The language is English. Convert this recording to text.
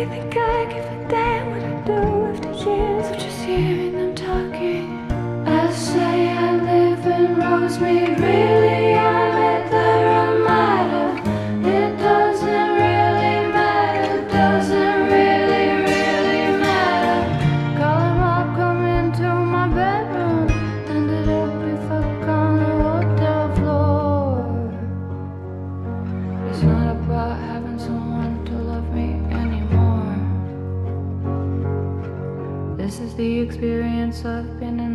really think I give a damn what I do after years of just hearing them talking? I say I live in Rosemead, really I'm at the Ramada. It doesn't really matter, doesn't really matter. Call him up, come into my bedroom, ended up we fuck on the hotel floor. It's not about having someone to love me anymore. This is the experience I've been in